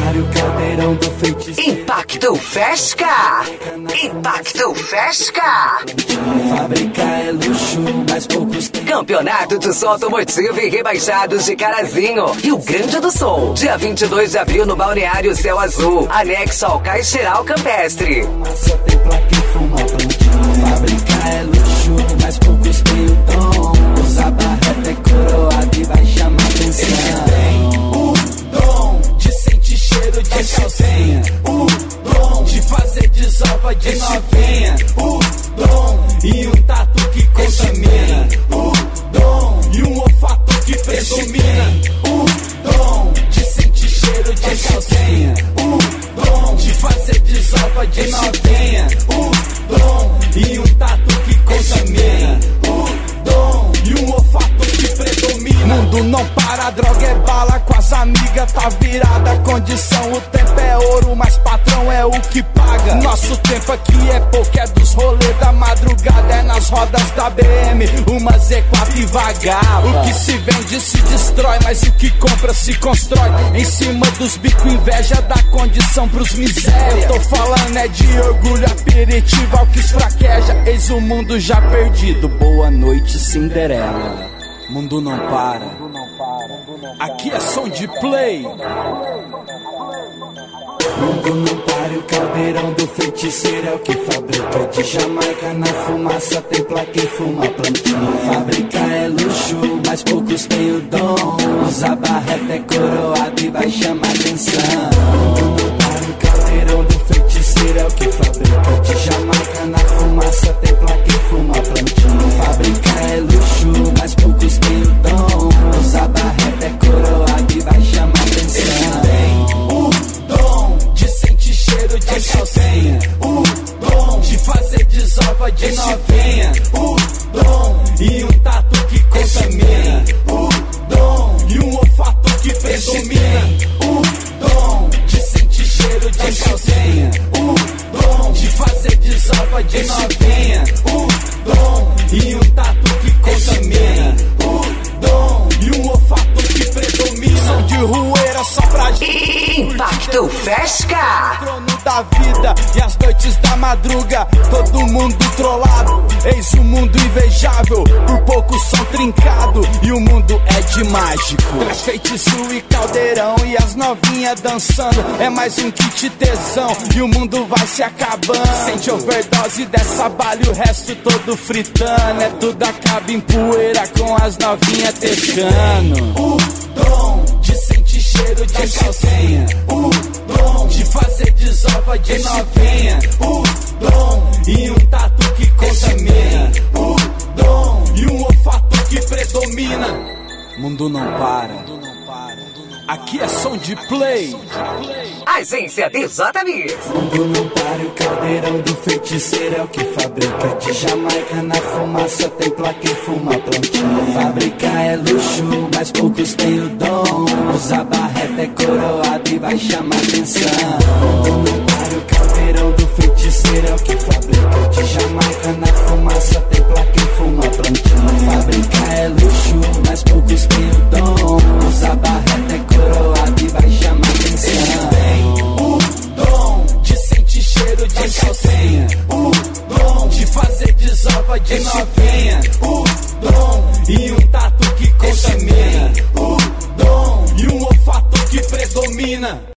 pare o caldeirão do feiticeiro. Impacto Fesca! Impacto Fesca! Fábrica é luxo, mas poucos têm. Campeonato de Som Automotivo e Rebaixados de Carazinho, Rio Grande do Sul. Dia 22 de abril no Balneário Céu Azul, anexo ao Caixeiral Campestre. Só tem placa e fuma plantinho. Fábrica é luxo, mas poucos têm o dom. Usa barreta é coroado e vai chamar atenção. Esse tem o dom de sentir cheiro de calcinha. O dom de fazer desova de novinha. O dom e um tatu que contamina. O dom e um olfato que predomina. O dom de sentir cheiro de calcinha. O dom de fazer desova de novinha. O dom e um tatu que contamina. O dom e um olfato que predomina. Mundo não para, a droga é bala, com as amigas tá virada a condição. O tempo é ouro, mas patrão é o que paga. Nosso tempo aqui é pouco, é dos rolês da madrugada, é nas rodas da BM, uma Z4 e vagava. O que se vende se destrói, mas o que compra se constrói. Em cima dos bicos, inveja dá condição pros miséria. Eu tô falando é de orgulho, aperitivo ao que esfraqueja. Eis o mundo já perdido, boa noite Cinderela. Mundo não para, aqui é som de play. Mundo não para, o caldeirão do feiticeiro é o que fabrica. De Jamaica na fumaça tem placa e fuma plantinho. Fábrica é luxo, mas poucos têm o dom. Usa barreta é coroado e vai chamar atenção. Mundo não para, o caldeirão do feiticeiro é o que fabrica. De Jamaica na fumaça tem placa e fuma plantinho. Fábrica é luxo, mas poucos têm o dom. Usa barreta é coroado e vai chamar atenção. De calcinha, o dom de fazer desova de novinha, o dom e um tatu que contamina, o dom e um olfato que predomina, o dom de sentir cheiro de calcinha, o dom de fazer desova de novinha, o dom e um tatu que contamina, o dom e um olfato que predomina. Som de rueira só pra gente. Impacto Fesca! Da vida e as noites da madruga, todo mundo trollado. Eis o mundo invejável, por pouco som trincado. E o mundo é de mágico. Traz feitiço e caldeirão e as novinhas dançando. É mais um kit tesão e o mundo vai se acabando. Sente overdose dessa bala e o resto todo fritando. É tudo acaba em poeira com as novinhas tecando. O dom de sentir cheiro de calcinha. O dom de fazer desova de novinha. O dom e um tatu que contamina. O dom e um olfato que predomina. Mundo não para, aqui é som de play. Agência DJ Mix. Mundo não para, o caldeirão do feiticeiro é o que fabrica. De Jamaica na fumaça tem placa e fuma plantinho. Fábrica é luxo, mas poucos têm o dom. Usa barreta é coroado e vai chamar atenção. Mundo não para, o caldeirão do feiticeiro é o que fabrica. De Jamaica na fumaça tem placa e fuma plantinho. Fábrica é luxo, mas poucos têm o dom. Usa barreta é coroado e vai chamar atenção. O dom de sentir cheiro de calcinha. O dom de fazer desova de novinha. O dom e um tatu que contamina. O dom e um olfato que predomina.